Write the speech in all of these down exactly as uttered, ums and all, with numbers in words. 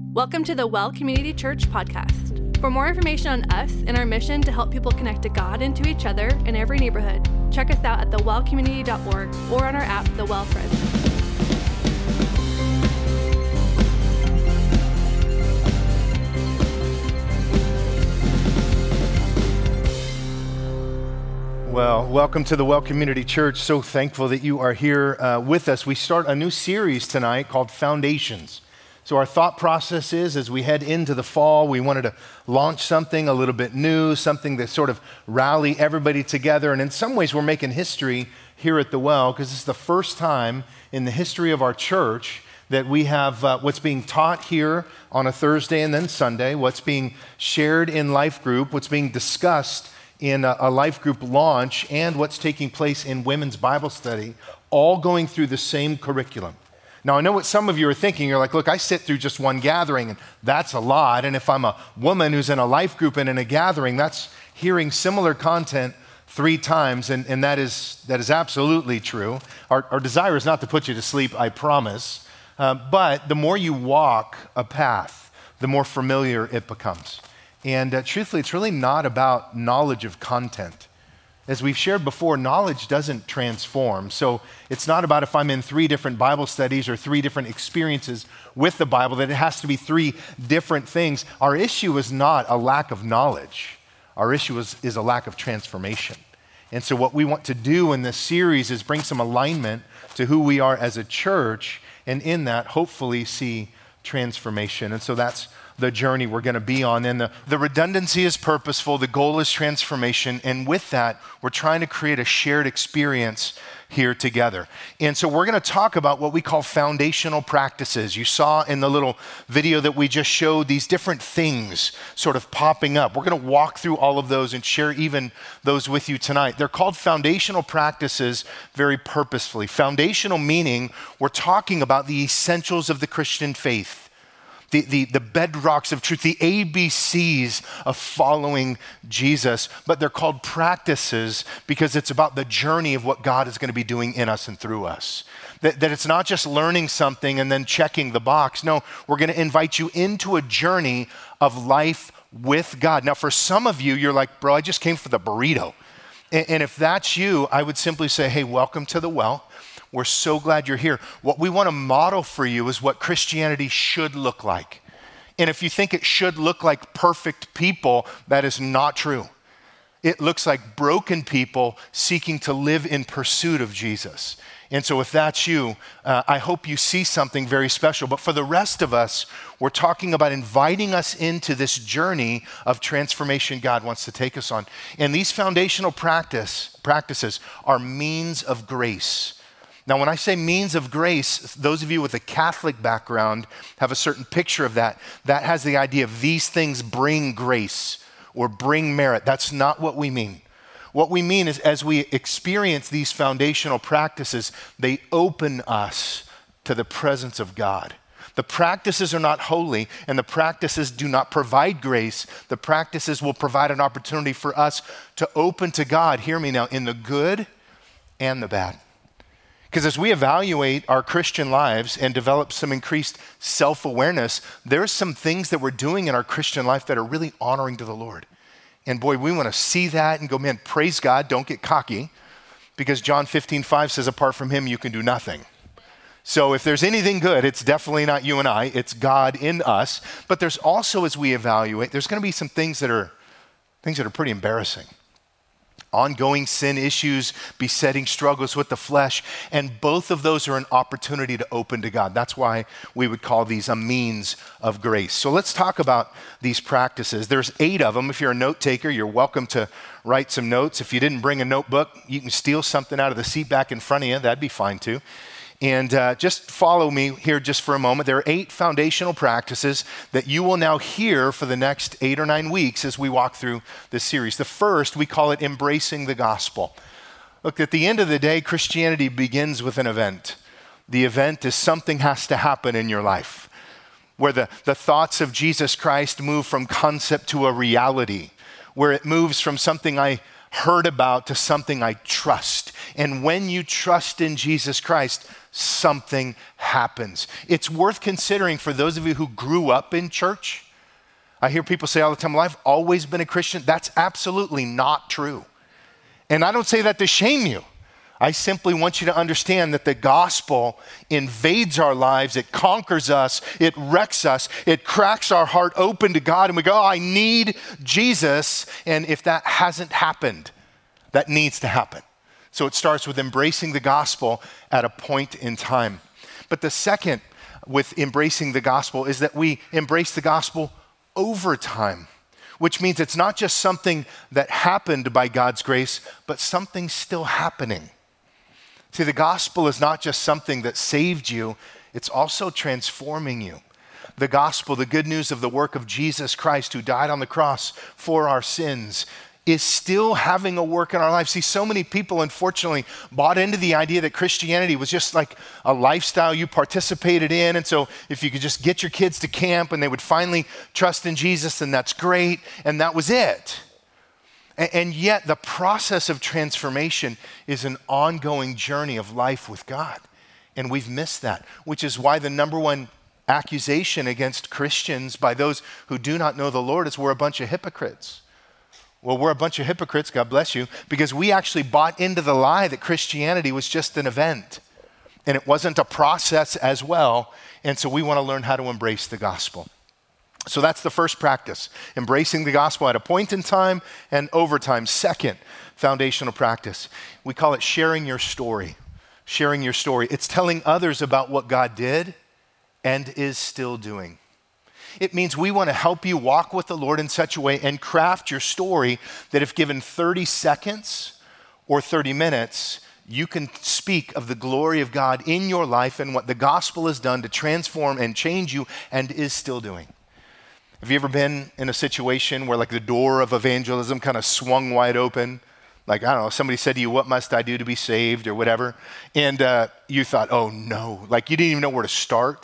Welcome to the Well Community Church podcast. For more information on us and our mission to help people connect to God and to each other in every neighborhood, check us out at the well community dot org or on our app, The Well Friends. Well, welcome to the Well Community Church. So thankful that you are here uh, with us. We start a new series tonight called Foundations. So our thought process is, as we head into the fall, we wanted to launch something a little bit new, something that sort of rally everybody together. And in some ways, we're making history here at the Well, because it's the first time in the history of our church that we have uh, what's being taught here on a Thursday and then Sunday, what's being shared in life group, what's being discussed in a, a life group launch, and what's taking place in women's Bible study, all going through the same curriculum. Now, I know what some of you are thinking. You're like, look, I sit through just one gathering, and that's a lot. And if I'm a woman who's in a life group and in a gathering, that's hearing similar content three times, and, and that is that is absolutely true. Our, our desire is not to put you to sleep, I promise. Uh, but the more you walk a path, the more familiar it becomes. And uh, truthfully, it's really not about knowledge of content. As we've shared before, knowledge doesn't transform. So it's not about if I'm in three different Bible studies or three different experiences with the Bible, that it has to be three different things. Our issue is not a lack of knowledge. Our issue is, is a lack of transformation. And so what we want to do in this series is bring some alignment to who we are as a church, and in that, hopefully see transformation. And so that's the journey we're going to be on. And the, the redundancy is purposeful. The goal is transformation. And with that, we're trying to create a shared experience here together. And so we're going to talk about what we call foundational practices. You saw in the little video that we just showed these different things sort of popping up. We're going to walk through all of those and share even those with you tonight. They're called foundational practices very purposefully. Foundational meaning we're talking about the essentials of the Christian faith. The, the, the bedrocks of truth, the A B Cs of following Jesus, but they're called practices because it's about the journey of what God is going to be doing in us and through us. That, that it's not just learning something and then checking the box. No, we're going to invite you into a journey of life with God. Now, for some of you, you're like, bro, I just came for the burrito. And, and if that's you, I would simply say, hey, welcome to the Well. We're so glad you're here. What we want to model for you is what Christianity should look like. And if you think it should look like perfect people, that is not true. It looks like broken people seeking to live in pursuit of Jesus. And so if that's you, uh, I hope you see something very special. But for the rest of us, we're talking about inviting us into this journey of transformation God wants to take us on. And these foundational practice practices are means of grace. Now, when I say means of grace, those of you with a Catholic background have a certain picture of that. That has the idea of these things bring grace or bring merit. That's not what we mean. What we mean is as we experience these foundational practices, they open us to the presence of God. The practices are not holy, and the practices do not provide grace. The practices will provide an opportunity for us to open to God, hear me now, in the good and the bad. Because as we evaluate our Christian lives and develop some increased self-awareness, there's some things that we're doing in our Christian life that are really honoring to the Lord. And boy, we want to see that and go, man, praise God, don't get cocky. Because John fifteen five says, apart from him, you can do nothing. So if there's anything good, it's definitely not you and I, it's God in us. But there's also, as we evaluate, there's going to be some things that are things that are pretty embarrassing. Ongoing sin issues, besetting struggles with the flesh, and both of those are an opportunity to open to God. That's why we would call these a means of grace. So let's talk about these practices. There's eight of them. If you're a note taker, you're welcome to write some notes. If you didn't bring a notebook, you can steal something out of the seat back in front of you. That'd be fine too. And uh, just follow me here just for a moment. There are eight foundational practices that you will now hear for the next eight or nine weeks as we walk through this series. The first, we call it embracing the gospel. Look, at the end of the day, Christianity begins with an event. The event is something has to happen in your life, where the, the thoughts of Jesus Christ move from concept to a reality, where it moves from something I heard about to something I trust. And when you trust in Jesus Christ, something happens. It's worth considering for those of you who grew up in church. I hear people say all the time, well, I've always been a Christian. That's absolutely not true. And I don't say that to shame you. I simply want you to understand that the gospel invades our lives, it conquers us, it wrecks us, it cracks our heart open to God, and we go, oh, I need Jesus. And if that hasn't happened, that needs to happen. So it starts with embracing the gospel at a point in time. But the second with embracing the gospel is that we embrace the gospel over time, which means it's not just something that happened by God's grace, but something still happening. See, the gospel is not just something that saved you, it's also transforming you. The gospel, the good news of the work of Jesus Christ who died on the cross for our sins, is still having a work in our lives. See, so many people, unfortunately, bought into the idea that Christianity was just like a lifestyle you participated in. And so if you could just get your kids to camp and they would finally trust in Jesus, then that's great. And that was it. And yet the process of transformation is an ongoing journey of life with God. And we've missed that, which is why the number one accusation against Christians by those who do not know the Lord is we're a bunch of hypocrites. Well, we're a bunch of hypocrites, God bless you, because we actually bought into the lie that Christianity was just an event and it wasn't a process as well. And so we want to learn how to embrace the gospel. So that's the first practice, embracing the gospel at a point in time and over time. Second, foundational practice. We call it sharing your story. Sharing your story. It's telling others about what God did and is still doing. It means we want to help you walk with the Lord in such a way and craft your story that if given thirty seconds or thirty minutes, you can speak of the glory of God in your life and what the gospel has done to transform and change you and is still doing. Have you ever been in a situation where like the door of evangelism kind of swung wide open? Like, I don't know, somebody said to you, what must I do to be saved or whatever? And uh, you thought, oh no, like you didn't even know where to start.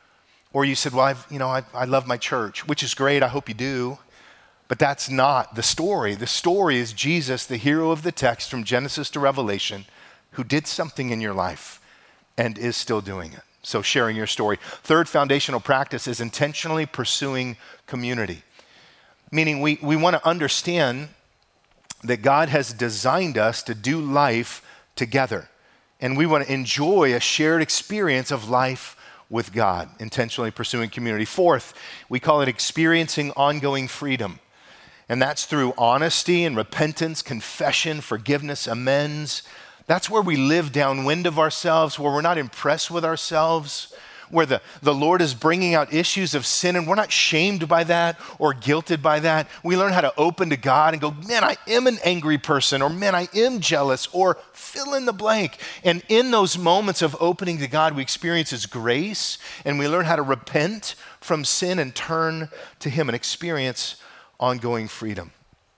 Or you said, well, I've, you know, I, I love my church, which is great, I hope you do. But that's not the story. The story is Jesus, the hero of the text from Genesis to Revelation, who did something in your life and is still doing it. So sharing your story. Third foundational practice is intentionally pursuing community. Meaning we, we want to understand that God has designed us to do life together. And we want to enjoy a shared experience of life with God, intentionally pursuing community. Fourth, we call it experiencing ongoing freedom. And that's through honesty and repentance, confession, forgiveness, amends. That's where we live downwind of ourselves, where we're not impressed with ourselves, where the, the Lord is bringing out issues of sin and we're not shamed by that or guilted by that. We learn how to open to God and go, man, I am an angry person, or man, I am jealous, or fill in the blank. And in those moments of opening to God, we experience His grace and we learn how to repent from sin and turn to Him and experience ongoing freedom.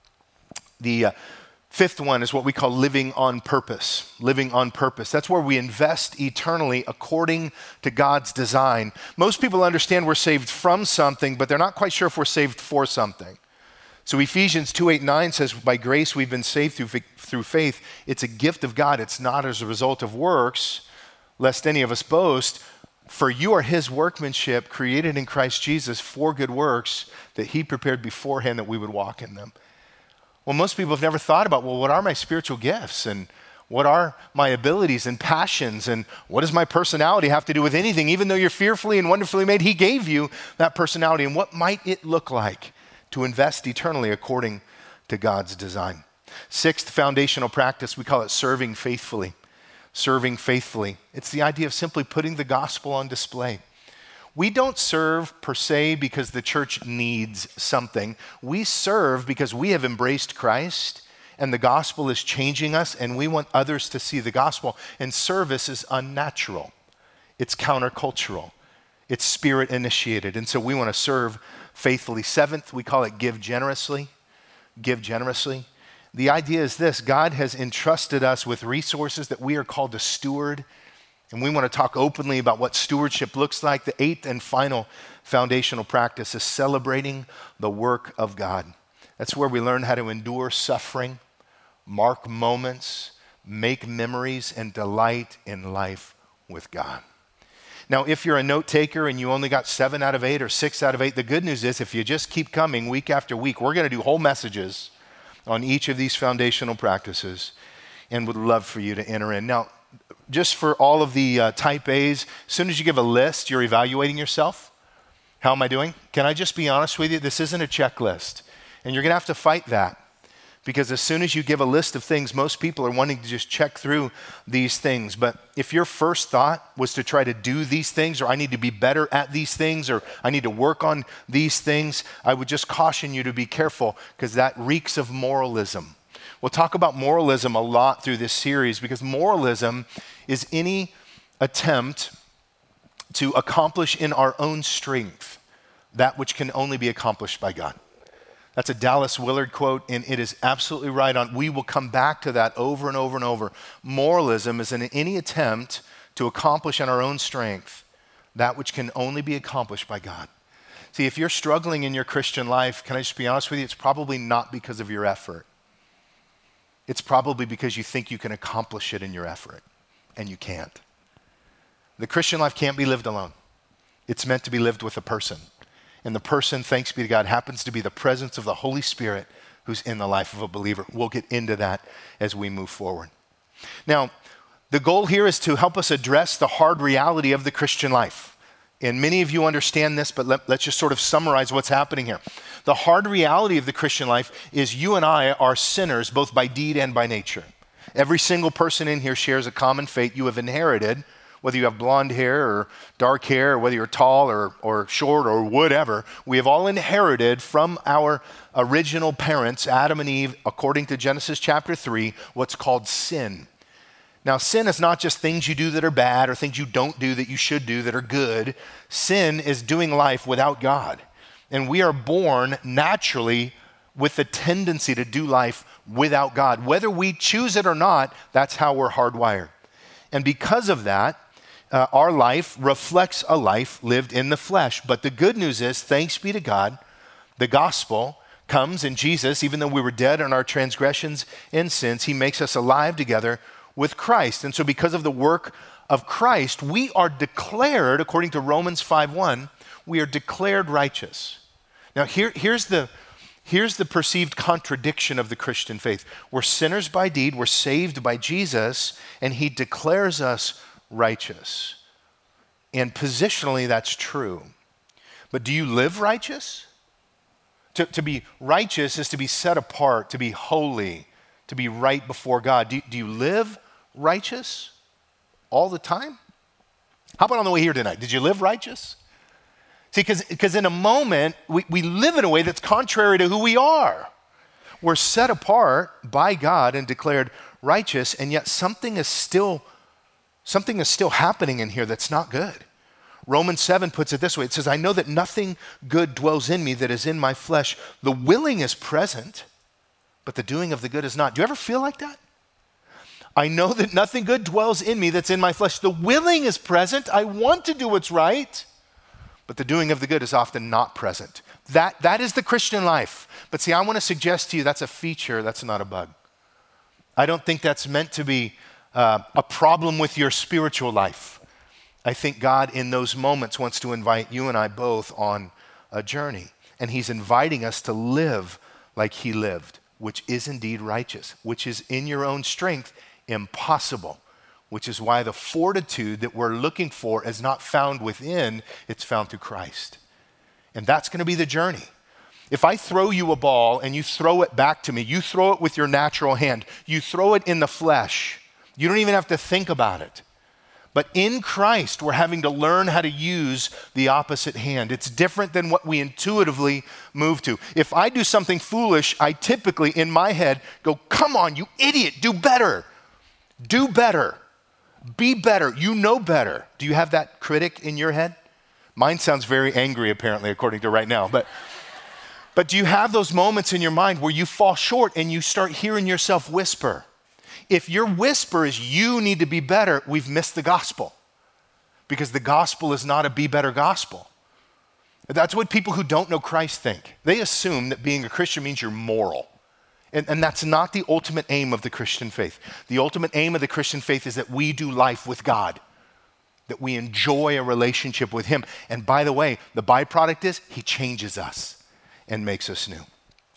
The uh, Fifth one is what we call living on purpose. Living on purpose. That's where we invest eternally according to God's design. Most people understand we're saved from something, but they're not quite sure if we're saved for something. So Ephesians two, eight, nine says, by grace we've been saved through, through faith. It's a gift of God. It's not as a result of works, lest any of us boast. For you are His workmanship, created in Christ Jesus for good works that He prepared beforehand that we would walk in them. Well, most people have never thought about, well, what are my spiritual gifts and what are my abilities and passions and what does my personality have to do with anything? Even though you're fearfully and wonderfully made, He gave you that personality. And what might it look like to invest eternally according to God's design? Sixth foundational practice, we call it serving faithfully. Serving faithfully. It's the idea of simply putting the gospel on display. We don't serve per se because the church needs something. We serve because we have embraced Christ and the gospel is changing us and we want others to see the gospel. And service is unnatural. It's countercultural. It's spirit initiated. And so we want to serve faithfully. Seventh, we call it give generously. Give generously. The idea is this: God has entrusted us with resources that we are called to steward. And we want to talk openly about what stewardship looks like. The eighth and final foundational practice is celebrating the work of God. That's where we learn how to endure suffering, mark moments, make memories, and delight in life with God. Now, if you're a note taker and you only got seven out of eight or six out of eight, the good news is if you just keep coming week after week, we're going to do whole messages on each of these foundational practices and would love for you to enter in. Now, just for all of the uh, type A's, as soon as you give a list, you're evaluating yourself. How am I doing? Can I just be honest with you? This isn't a checklist, and you're going to have to fight that. Because as soon as you give a list of things, most people are wanting to just check through these things. But if your first thought was to try to do these things, or I need to be better at these things, or I need to work on these things, I would just caution you to be careful, because that reeks of moralism. We'll talk about moralism a lot through this series, because moralism is any attempt to accomplish in our own strength that which can only be accomplished by God. That's a Dallas Willard quote, and it is absolutely right on. We will come back to that over and over and over. Moralism is in any attempt to accomplish in our own strength that which can only be accomplished by God. See, if you're struggling in your Christian life, can I just be honest with you? It's probably not because of your effort. It's probably because you think you can accomplish it in your effort, and you can't. The Christian life can't be lived alone. It's meant to be lived with a person. And the person, thanks be to God, happens to be the presence of the Holy Spirit who's in the life of a believer. We'll get into that as we move forward. Now, the goal here is to help us address the hard reality of the Christian life. And many of you understand this, but let, let's just sort of summarize what's happening here. The hard reality of the Christian life is you and I are sinners, both by deed and by nature. Every single person in here shares a common fate you have inherited. Whether you have blonde hair or dark hair, or whether you're tall or, or short or whatever, we have all inherited from our original parents, Adam and Eve, according to Genesis chapter three, what's called sin. Now, sin is not just things you do that are bad or things you don't do that you should do that are good. Sin is doing life without God. And we are born naturally with the tendency to do life without God. Whether we choose it or not, that's how we're hardwired. And because of that, Uh, our life reflects a life lived in the flesh. But the good news is, thanks be to God, the gospel comes in Jesus. Even though we were dead in our transgressions and sins, he makes us alive together with Christ. And so because of the work of Christ, we are declared, according to Romans five one, we are declared righteous. Now here, here's the here's the perceived contradiction of the Christian faith. We're sinners by deed, we're saved by Jesus, and he declares us righteous. And positionally, that's true. But do you live righteous? To, to be righteous is to be set apart, to be holy, to be right before God. Do, do you live righteous all the time? How about on the way here tonight? Did you live righteous? See, because in a moment, we, we live in a way that's contrary to who we are. We're set apart by God and declared righteous, and yet something is still Something is still happening in here that's not good. Romans seven puts it this way. It says, I know that nothing good dwells in me that is in my flesh. The willing is present, but the doing of the good is not. Do you ever feel like that? I know that nothing good dwells in me that's in my flesh. The willing is present. I want to do what's right, but the doing of the good is often not present. That, that is the Christian life. But see, I want to suggest to you that's a feature, that's not a bug. I don't think that's meant to be Uh, a problem with your spiritual life. I think God in those moments wants to invite you and I both on a journey. And he's inviting us to live like he lived, which is indeed righteous, which is in your own strength impossible, which is why the fortitude that we're looking for is not found within, it's found through Christ. And that's going to be the journey. If I throw you a ball and you throw it back to me, you throw it with your natural hand, you throw it in the flesh, you don't even have to think about it. But in Christ, we're having to learn how to use the opposite hand. It's different than what we intuitively move to. If I do something foolish, I typically, in my head, go, come on, you idiot, do better. Do better. Be better. You know better. Do you have that critic in your head? Mine sounds very angry, apparently, according to right now. But, but do you have those moments in your mind where you fall short and you start hearing yourself whisper? If your whisper is you need to be better, we've missed the gospel, because the gospel is not a be better gospel. That's what people who don't know Christ think. They assume that being a Christian means you're moral. And, and that's not the ultimate aim of the Christian faith. The ultimate aim of the Christian faith is that we do life with God. that we enjoy a relationship with him. And by the way, the byproduct is he changes us and makes us new.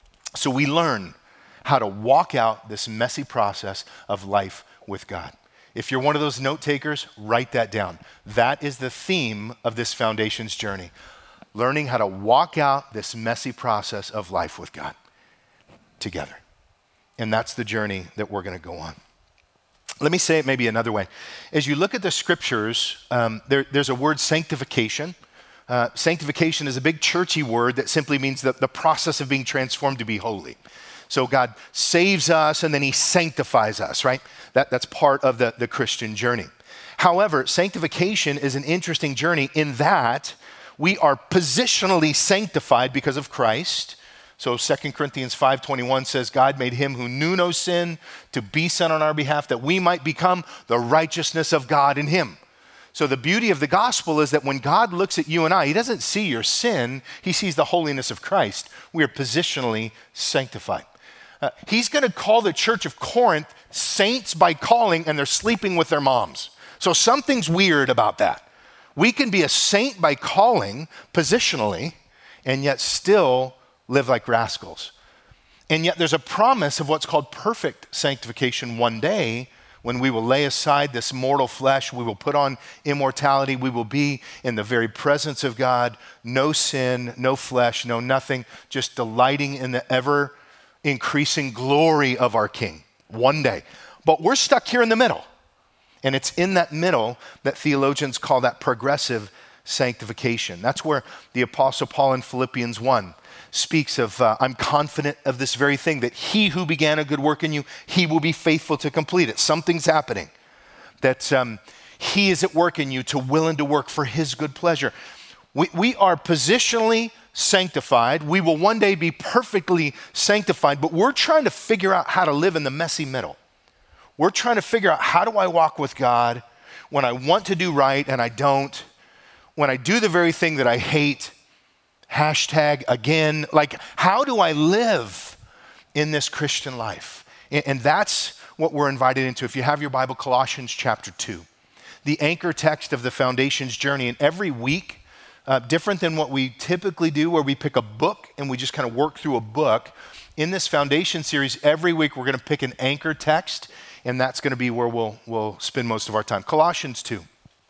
So we learn how to walk out this messy process of life with God. If you're one of those note takers, write that down. That is the theme of this Foundations journey. Learning how to walk out this messy process of life with God together. And that's the journey that we're going to go on. Let me say it maybe another way. As you look at the scriptures, um, there, there's a word sanctification. Uh, sanctification is a big churchy word that simply means the, the process of being transformed to be holy. So God saves us and then he sanctifies us, right? That, that's part of the, the Christian journey. However, sanctification is an interesting journey in that we are positionally sanctified because of Christ. So Second Corinthians five twenty-one says, God made him who knew no sin to be sin on our behalf, that we might become the righteousness of God in him. So the beauty of the gospel is that when God looks at you and I, he doesn't see your sin, he sees the holiness of Christ. We are positionally sanctified. Uh, he's going to call the church of Corinth saints by calling, and they're sleeping with their moms. So something's weird about that. We can be a saint by calling positionally, and yet still live like rascals. And yet there's a promise of what's called perfect sanctification one day, when we will lay aside this mortal flesh, we will put on immortality, we will be in the very presence of God, no sin, no flesh, no nothing, just delighting in the ever increasing glory of our King one day. But we're stuck here in the middle. And it's in that middle that theologians call that progressive sanctification. That's where the Apostle Paul in Philippians one speaks of, uh, I'm confident of this very thing, that he who began a good work in you, he will be faithful to complete it. Something's happening. That um, he is at work in you to will and to work for his good pleasure. We, we are positionally sanctified. We will one day be perfectly sanctified, but we're trying to figure out how to live in the messy middle. We're trying to figure out, how do I walk with God when I want to do right and I don't? When I do the very thing that I hate, hashtag again, like how do I live in this Christian life? And, and that's what we're invited into. If you have your Bible, Colossians chapter two, the anchor text of the Foundations journey. And every week, uh, different than what we typically do, where we pick a book and we just kind of work through a book. In this Foundation series, every week we're going to pick an anchor text, and that's going to be where we'll, we'll spend most of our time. Colossians two.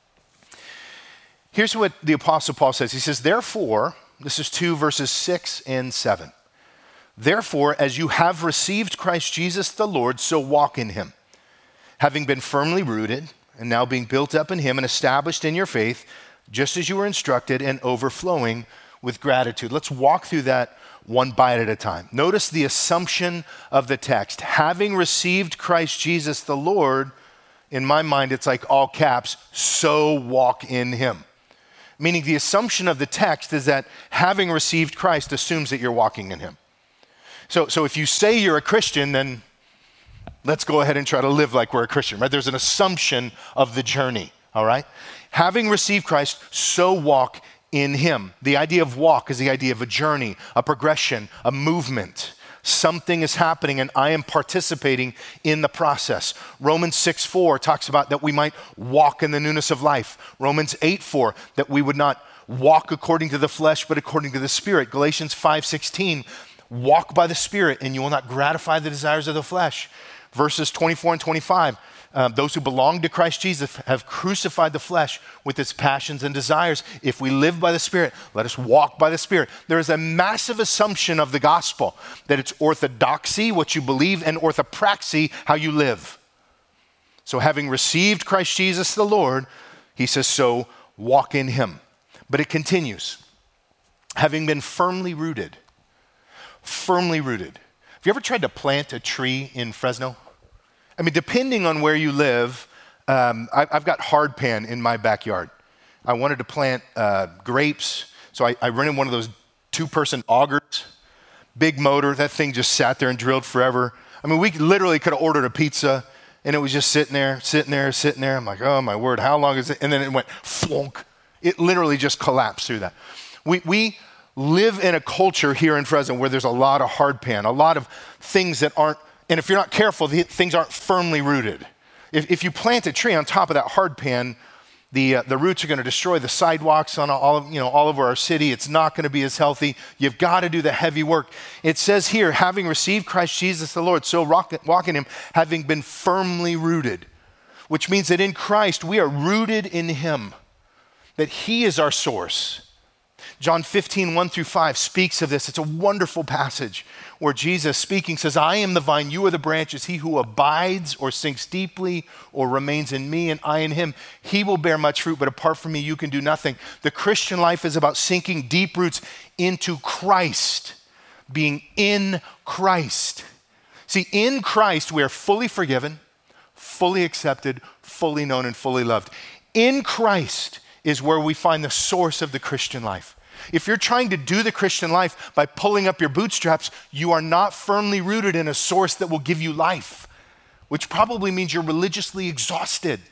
Here's what the Apostle Paul says. He says, therefore, this is two verses six and seven. Therefore, as you have received Christ Jesus the Lord, so walk in him, having been firmly rooted and now being built up in him and established in your faith, just as you were instructed, and overflowing with gratitude. Let's walk through that one bite at a time. Notice the assumption of the text. Having received Christ Jesus the Lord, in my mind, it's like all caps, so walk in him. Meaning the assumption of the text is that having received Christ assumes that you're walking in him. So, so if you say you're a Christian, then let's go ahead and try to live like we're a Christian, right? There's an assumption of the journey, all right? Having received Christ, so walk in him. The idea of walk is the idea of a journey, a progression, a movement. Something is happening and I am participating in the process. Romans six four talks about that we might walk in the newness of life. Romans eight four, that we would not walk according to the flesh, but according to the Spirit. Galatians five sixteen, walk by the Spirit and you will not gratify the desires of the flesh. Verses twenty-four and twenty-five, uh, those who belong to Christ Jesus have crucified the flesh with its passions and desires. If we live by the Spirit, let us walk by the Spirit. There is a massive assumption of the gospel that it's orthodoxy, what you believe, and orthopraxy, how you live. So having received Christ Jesus the Lord, he says, so walk in him. But it continues. Having been firmly rooted, firmly rooted. Have you ever tried to plant a tree in Fresno? I mean, depending on where you live, um, I, I've got hardpan in my backyard. I wanted to plant uh, grapes, so I, I rented one of those two-person augers, big motor. That thing just sat there and drilled forever. I mean, we literally could have ordered a pizza, and it was just sitting there, sitting there, sitting there. I'm like, oh, my word, how long is it? And then it went flonk. It literally just collapsed through that. We we live in a culture here in Fresno where there's a lot of hardpan, a lot of things that aren't, and if you're not careful, the things aren't firmly rooted. If, if you plant a tree on top of that hardpan, The, uh, the roots are going to destroy the sidewalks on all, of, you know, all over our city. It's not going to be as healthy. You've got to do the heavy work. It says here, having received Christ Jesus the Lord, so walk, walk in him, having been firmly rooted, which means that in Christ we are rooted in him, that he is our source. John fifteen, one through five speaks of this. It's a wonderful passage where Jesus speaking says, I am the vine, you are the branches. He who abides or sinks deeply or remains in me and I in him, he will bear much fruit, but apart from me, you can do nothing. The Christian life is about sinking deep roots into Christ, being in Christ. See, in Christ, we are fully forgiven, fully accepted, fully known, and fully loved. In Christ is where we find the source of the Christian life. If you're trying to do the Christian life by pulling up your bootstraps, you are not firmly rooted in a source that will give you life, which probably means you're religiously exhausted,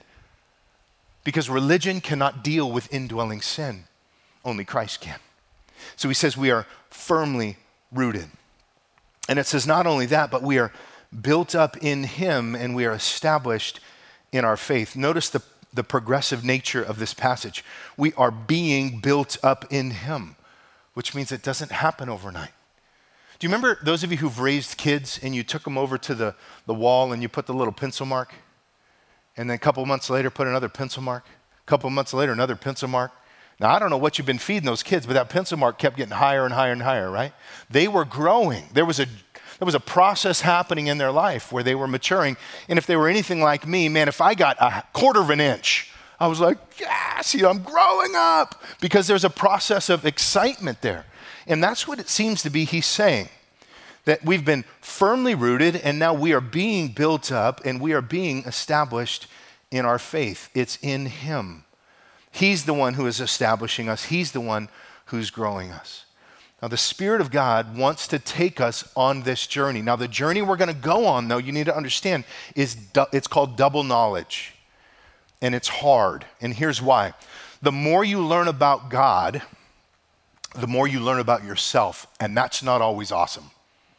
because religion cannot deal with indwelling sin. Only Christ can. So he says we are firmly rooted. And it says not only that, but we are built up in him and we are established in our faith. Notice the the progressive nature of this passage. We are being built up in him, which means it doesn't happen overnight. Do you remember those of you who've raised kids and you took them over to the, the wall and you put the little pencil mark, and then a couple months later put another pencil mark, a couple months later another pencil mark? Now, I don't know what you've been feeding those kids, but that pencil mark kept getting higher and higher and higher, right? They were growing. There was a There was a process happening in their life where they were maturing. And if they were anything like me, man, if I got a quarter of an inch, I was like, yes, you know, I'm growing up, because there's a process of excitement there. And that's what it seems to be he's saying, that we've been firmly rooted and now we are being built up and we are being established in our faith. It's in him. He's the one who is establishing us. He's the one who's growing us. Now, the Spirit of God wants to take us on this journey. Now, the journey we're going to go on, though, you need to understand, is du- it's called double knowledge. And it's hard. And here's why. The more you learn about God, the more you learn about yourself. And that's not always awesome.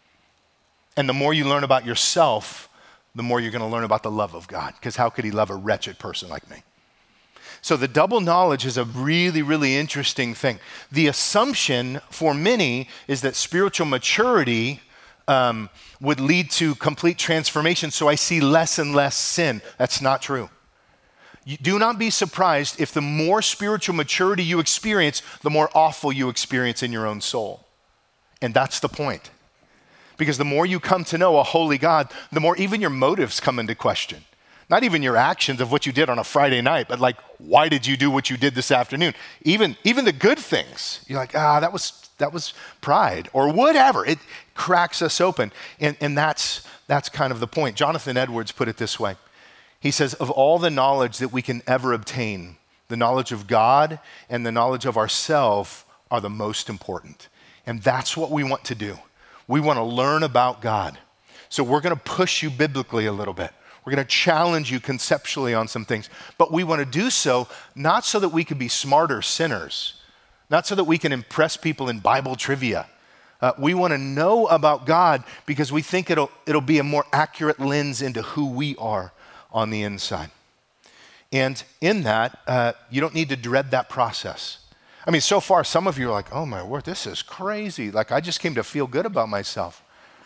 And the more you learn about yourself, the more you're going to learn about the love of God. Because how could he love a wretched person like me? So the double knowledge is a really, really interesting thing. The assumption for many is that spiritual maturity um, would lead to complete transformation, so I see less and less sin. That's not true. You do not be surprised if the more spiritual maturity you experience, the more awful you experience in your own soul. And that's the point. Because the more you come to know a holy God, the more even your motives come into question. Not even your actions of what you did on a Friday night, but like, why did you do what you did this afternoon? Even, even the good things. You're like, ah, that was that was pride or whatever. It cracks us open. And, and that's, that's kind of the point. Jonathan Edwards put it this way. He says, of all the knowledge that we can ever obtain, the knowledge of God and the knowledge of ourselves are the most important. And that's what we want to do. We want to learn about God. So we're going to push you biblically a little bit. We're going to challenge you conceptually on some things, but we want to do so not so that we can be smarter sinners, not so that we can impress people in Bible trivia. Uh, we want to know about God because we think it'll, it'll be a more accurate lens into who we are on the inside. And in that, uh, you don't need to dread that process. I mean, so far, some of you are like, oh my word, this is crazy. Like, I just came to feel good about myself.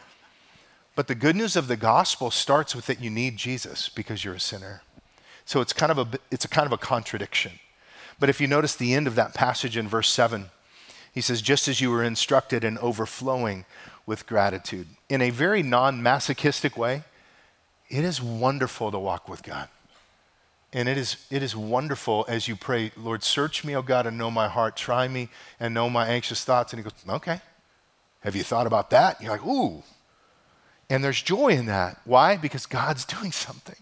But the good news of the gospel starts with that you need Jesus because you're a sinner. So it's kind of a it's a kind of a contradiction. But if you notice the end of that passage in verse seven, he says, just as you were instructed and overflowing with gratitude. In a very non-masochistic way, it is wonderful to walk with God. And it is it is wonderful as you pray, Lord, search me, O God, and know my heart. Try me and know my anxious thoughts. And he goes, okay. Have you thought about that? And you're like, ooh. And there's joy in that. Why? Because God's doing something.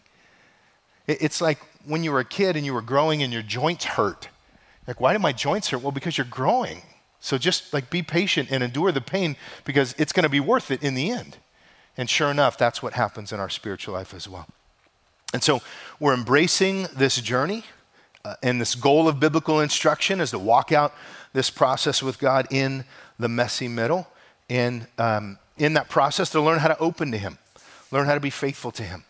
It's like when you were a kid and you were growing and your joints hurt. Like, why do my joints hurt? Well, because you're growing. So just like be patient and endure the pain because it's going to be worth it in the end. And sure enough, that's what happens in our spiritual life as well. And so we're embracing this journey uh, and this goal of biblical instruction is to walk out this process with God in the messy middle. And um, in that process, to learn how to open to him, learn how to be faithful to him.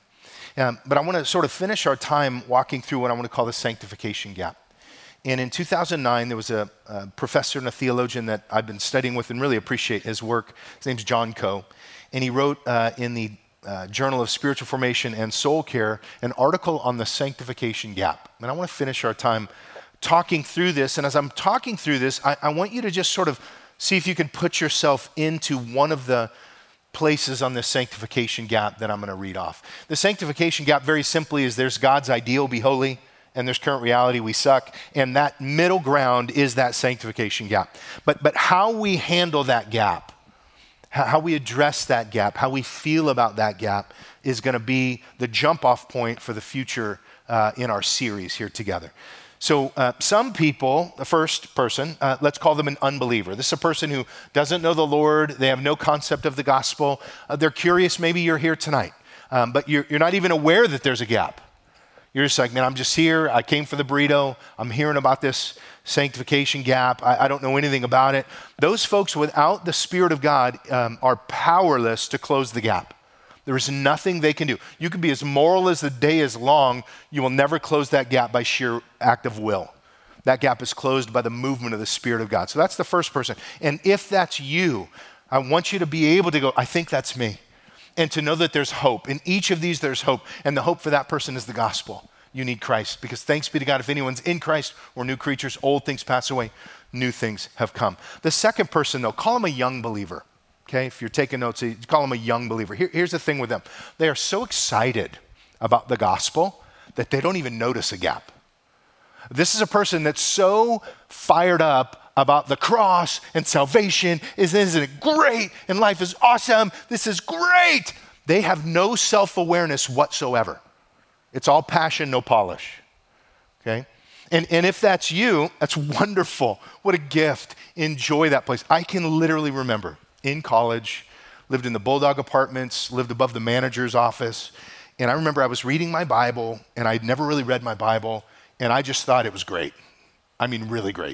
Um, but I want to sort of finish our time walking through what I want to call the sanctification gap. And in two thousand nine, there was a, a professor and a theologian that I've been studying with and really appreciate his work. His name's John Coe. And he wrote uh, in the uh, Journal of Spiritual Formation and Soul Care an article on the sanctification gap. And I want to finish our time talking through this. And as I'm talking through this, I, I want you to just sort of see if you can put yourself into one of the places on this sanctification gap that I'm going to read off. The sanctification gap, very simply, is there's God's ideal, be holy, and there's current reality, we suck, and that middle ground is that sanctification gap. But but how we handle that gap, how, how we address that gap, how we feel about that gap is going to be the jump-off point for the future uh, in our series here together. So uh, some people, the first person, uh, let's call them an unbeliever. This is a person who doesn't know the Lord. They have no concept of the gospel. Uh, they're curious. Maybe you're here tonight, um, but you're, you're not even aware that there's a gap. You're just like, man, I'm just here. I came for the burrito. I'm hearing about this sanctification gap. I, I don't know anything about it. Those folks without the Spirit of God um, are powerless to close the gap. There is nothing they can do. You can be as moral as the day is long. You will never close that gap by sheer act of will. That gap is closed by the movement of the Spirit of God. So that's the first person. And if that's you, I want you to be able to go, I think that's me. And to know that there's hope. In each of these, there's hope. And the hope for that person is the gospel. You need Christ. Because thanks be to God, if anyone's in Christ, we're new creatures. Old things pass away. New things have come. The second person, though, call him a young believer. Okay, if you're taking notes, you call them a young believer. Here, here's the thing with them. They are so excited about the gospel that they don't even notice a gap. This is a person that's so fired up about the cross and salvation. Isn't, isn't it great? And life is awesome. This is great. They have no self-awareness whatsoever. It's all passion, no polish. Okay? And, and if that's you, that's wonderful. What a gift. Enjoy that place. I can literally remember in college, lived in the Bulldog Apartments, lived above the manager's office. And I remember I was reading my Bible, and I'd never really read my Bible, and I just thought it was great. I mean, really great.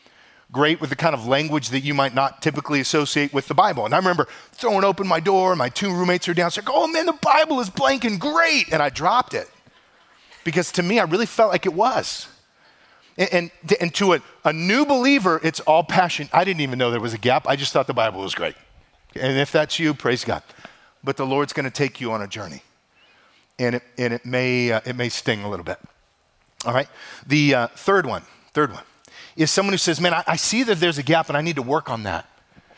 Great with the kind of language that you might not typically associate with the Bible. And I remember throwing open my door, my two roommates are downstairs, oh man, the Bible is blank and great. And I dropped it. Because to me, I really felt like it was. And, and, and to a, a new believer, it's all passion. I didn't even know there was a gap. I just thought the Bible was great. And if that's you, praise God. But the Lord's going to take you on a journey. And it, and it, may, uh, it may sting a little bit. All right? The uh, third one, third one, is someone who says, man, I, I see that there's a gap and I need to work on that.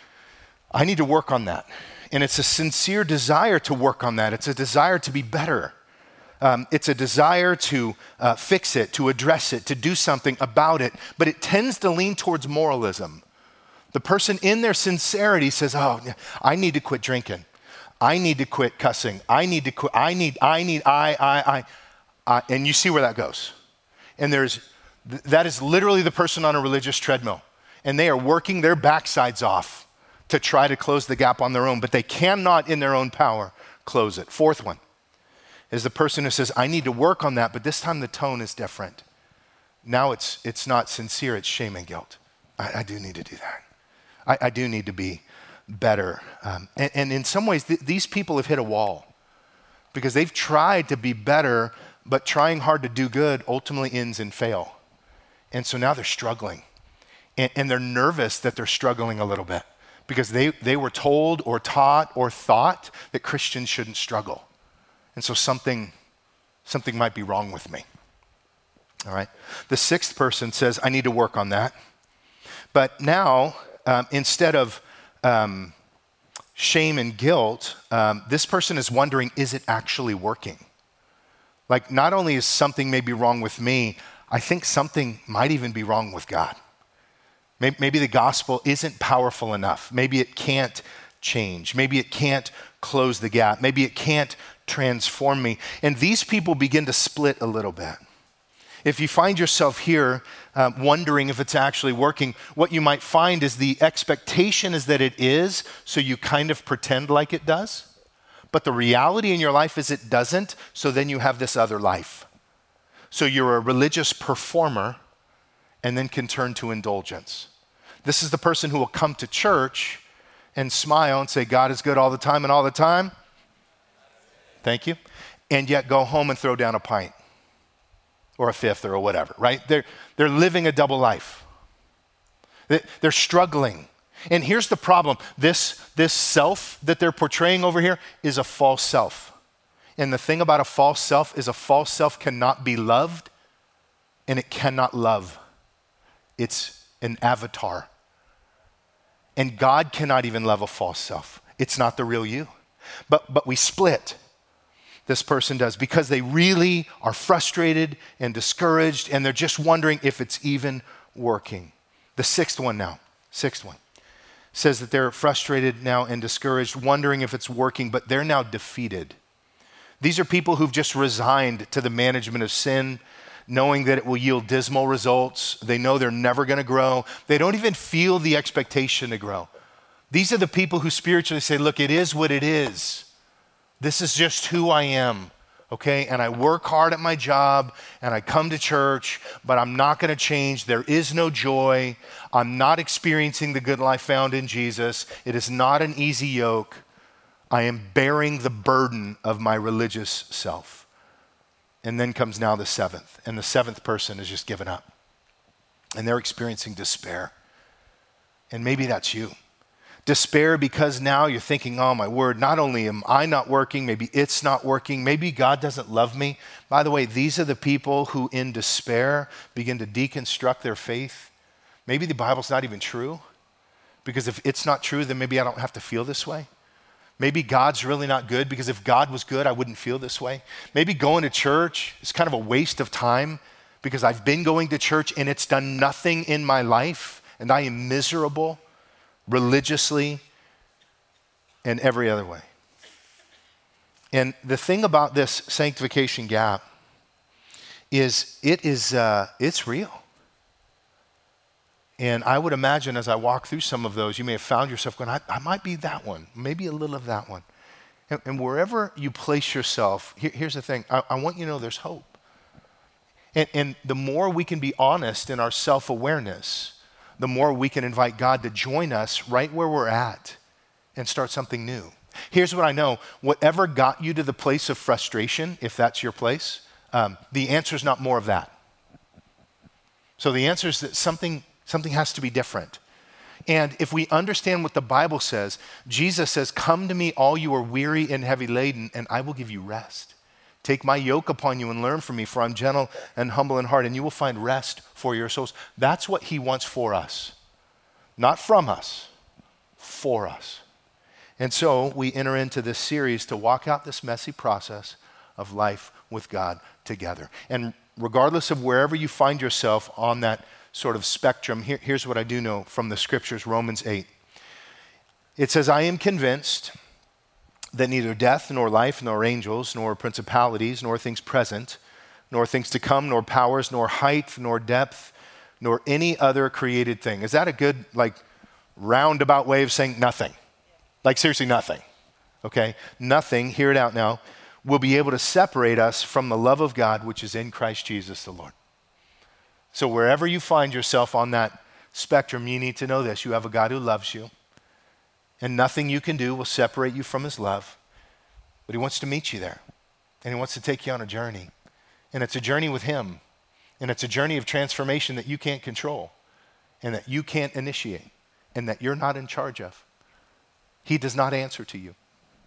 I need to work on that. And it's a sincere desire to work on that. It's a desire to be better. Um, it's a desire to uh, fix it, to address it, to do something about it, but it tends to lean towards moralism. The person in their sincerity says, oh, I need to quit drinking. I need to quit cussing. I need to quit. I need, I need, I, I, I, I. And you see where that goes. And there's, th- that is literally the person on a religious treadmill. And they are working their backsides off to try to close the gap on their own, but they cannot in their own power close it. Fourth one is the person who says, I need to work on that, but this time the tone is different. Now it's it's not sincere, it's shame and guilt. I, I do need to do that. I, I do need to be better. Um, and, and in some ways, th- these people have hit a wall because they've tried to be better, but trying hard to do good ultimately ends in fail. And so now they're struggling. And, and they're nervous that they're struggling a little bit because they, they were told or taught or thought that Christians shouldn't struggle. And so something, something might be wrong with me. All right. The sixth person says, I need to work on that. But now, um, instead of um, shame and guilt, um, this person is wondering, is it actually working? Like, not only is something maybe wrong with me, I think something might even be wrong with God. Maybe, maybe the gospel isn't powerful enough. Maybe it can't change. Maybe it can't close the gap. Maybe it can't transform me. And these people begin to split a little bit. If you find yourself here uh, wondering if it's actually working, what you might find is the expectation is that it is, so you kind of pretend like it does. But the reality in your life is it doesn't, so then you have this other life. So you're a religious performer and then can turn to indulgence. This is the person who will come to church and smile and say, God is good all the time and all the time. Thank you. and yet go home and throw down a pint or a fifth or whatever, right? They're, they're living a double life. They're struggling. And here's the problem. This, this self that they're portraying over here is a false self. And the thing about a false self is a false self cannot be loved, and it cannot love. It's an avatar. And God cannot even love a false self. It's not the real you. But, but we split. This person does, because they really are frustrated and discouraged, and they're just wondering if it's even working. The sixth one now, sixth one, says that they're frustrated now and discouraged, wondering if it's working, but they're now defeated. These are people who've just resigned to the management of sin, knowing that it will yield dismal results. They know they're never going to grow. They don't even feel the expectation to grow. These are the people who spiritually say, look, it is what it is. This is just who I am, okay? And I work hard at my job, and I come to church, but I'm not going to change. There is no joy. I'm not experiencing the good life found in Jesus. It is not an easy yoke. I am bearing the burden of my religious self. And then comes now the seventh, and the seventh person has just given up, and they're experiencing despair. And maybe that's you. Despair because now you're thinking, oh my word, not only am I not working, maybe it's not working, maybe God doesn't love me. By the way, these are the people who in despair begin to deconstruct their faith. Maybe the Bible's not even true, because if it's not true, then maybe I don't have to feel this way. Maybe God's really not good, because if God was good, I wouldn't feel this way. Maybe going to church is kind of a waste of time, because I've been going to church and it's done nothing in my life, and I am miserable religiously and every other way. And the thing about this sanctification gap is it is uh, it's real. And I would imagine as I walk through some of those, you may have found yourself going, I, I might be that one, maybe a little of that one. And, and wherever you place yourself, here, here's the thing, I, I want you to know there's hope. And, and the more we can be honest in our self-awareness, the more we can invite God to join us right where we're at and start something new. Here's what I know. Whatever got you to the place of frustration, if that's your place, um, the answer is not more of that. So the answer is that something, something has to be different. And if we understand what the Bible says, Jesus says, come to me all you are weary and heavy laden, and I will give you rest. Take my yoke upon you and learn from me, for I'm gentle and humble in heart, and you will find rest for your souls. That's what he wants for us. Not from us, for us. And so we enter into this series to walk out this messy process of life with God together. And regardless of wherever you find yourself on that sort of spectrum, here, here's what I do know from the scriptures, Romans eight. It says, I am convinced that neither death, nor life, nor angels, nor principalities, nor things present, nor things to come, nor powers, nor height, nor depth, nor any other created thing. Is that a good, like, roundabout way of saying nothing? Like, seriously, nothing, okay? Nothing, hear it out now, will be able to separate us from the love of God, which is in Christ Jesus the Lord. So wherever you find yourself on that spectrum, you need to know this. You have a God who loves you, and nothing you can do will separate you from his love. But he wants to meet you there. And he wants to take you on a journey. And it's a journey with him. And it's a journey of transformation that you can't control. And that you can't initiate. And that you're not in charge of. He does not answer to you.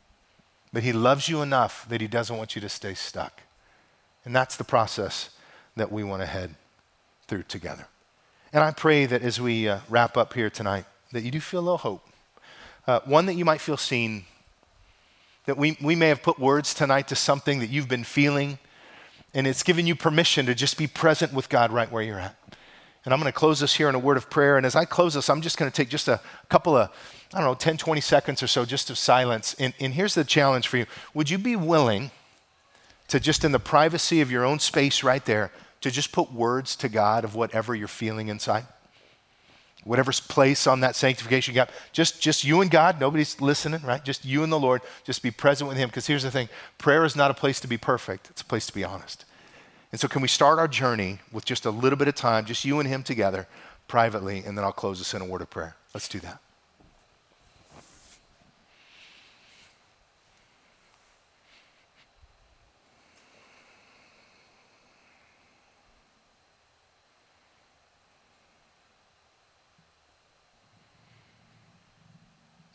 But he loves you enough that he doesn't want you to stay stuck. And that's the process that we want to head through together. And I pray that as we uh, wrap up here tonight, that you do feel a little hope. Uh, one, that you might feel seen, that we, we may have put words tonight to something that you've been feeling, and it's given you permission to just be present with God right where you're at. And I'm going to close this here in a word of prayer, and as I close this, I'm just going to take just a couple of, I don't know, ten, twenty seconds or so just of silence, and, and here's the challenge for you. Would you be willing to just in the privacy of your own space right there, to just put words to God of whatever you're feeling inside? Whatever's place on that sanctification gap, just, just you and God, nobody's listening, right? Just you and the Lord, just be present with him. Because here's the thing, prayer is not a place to be perfect, it's a place to be honest. And so can we start our journey with just a little bit of time, just you and him together, privately, and then I'll close this in a word of prayer. Let's do that.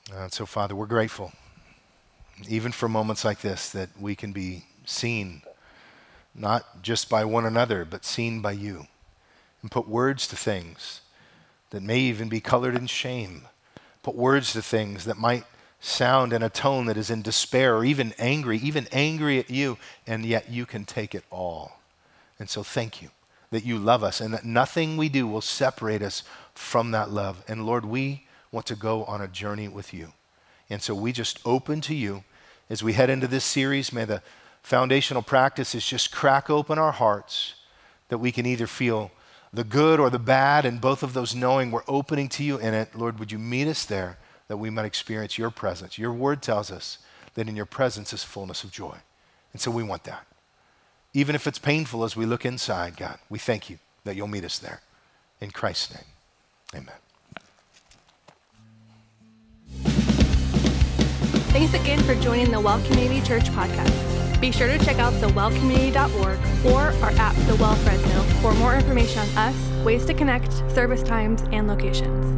And so, Father, we're grateful, even for moments like this, that we can be seen, not just by one another, but seen by you, and put words to things that may even be colored in shame, put words to things that might sound in a tone that is in despair or even angry, even angry at you, and yet you can take it all. And so thank you that you love us and that nothing we do will separate us from that love. And Lord, we want to go on a journey with you. And so we just open to you as we head into this series. May the foundational practices just crack open our hearts that we can either feel the good or the bad, and both of those knowing we're opening to you in it. Lord, would you meet us there that we might experience your presence? Your word tells us that in your presence is fullness of joy. And so we want that. Even if it's painful as we look inside, God, we thank you that you'll meet us there. In Christ's name, amen. Thanks again for joining the Well Community Church podcast. Be sure to check out the well community dot org or our app, The Well Fresno, for more information on us, ways to connect, service times, and locations.